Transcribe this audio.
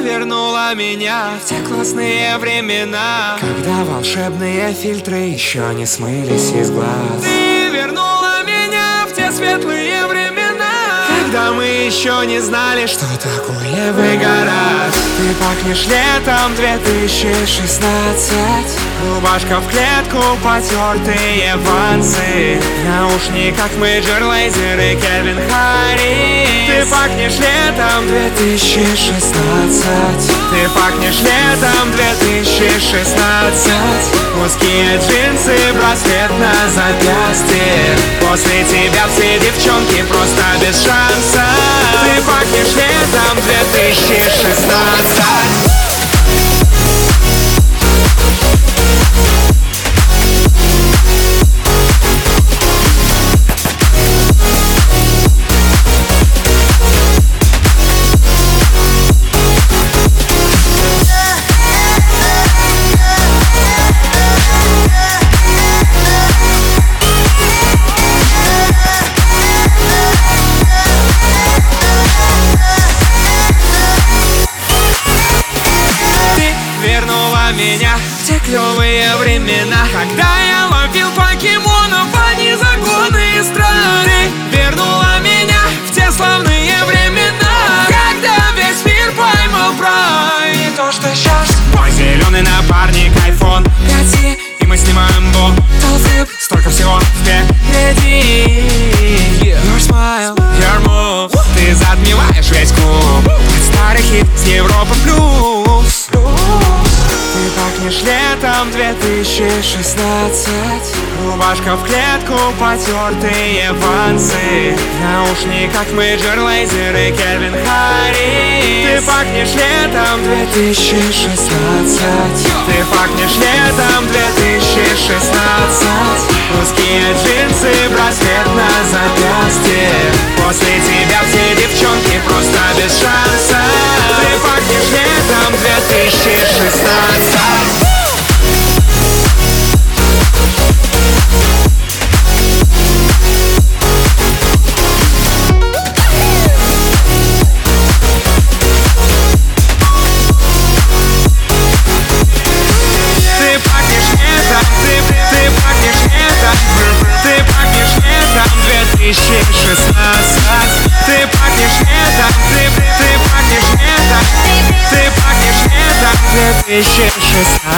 вернула меня в те классные времена, когда волшебные фильтры еще не смылись из глаз. Ты вернула меня в те светлые времена, когда мы еще не знали, что такое выгорать. Ты пахнешь летом 2016. Рубашка в клетку, потертые вансы, в наушниках Major Lazer и Кельвин Харрис. Ты пахнешь летом 2016. Ты пахнешь летом 2016. Узкие джинсы, браслет на запястье. После тебя все девчонки просто без шанса. Ты пахнешь летом 2016. Вернула меня в те клевые времена, когда я ловил покемонов, а не законы и страны. Ты вернула меня в те славные времена, когда весь мир поймал прайд. И то, что сейчас мой зеленый напарник iPhone 5, и мы снимаем флип, столько всего впереди. Your smile, your move, ты затмеваешь весь клуб. Старый хит с Европа плюс. Ты пахнешь летом 2016. Рубашка в клетку, потертые вансы, в наушниках Major Lazer и Кельвин Харрис. Ты пахнешь летом 2016. Ты пахнешь летом 2016. Узкие джинсы, браслет на запястье. После тебя все девчонки просто без шанса. Ты пахнешь летом 2016. Ты пахнешь летом, ты пахнешь летом, ты пахнешь летом 2016.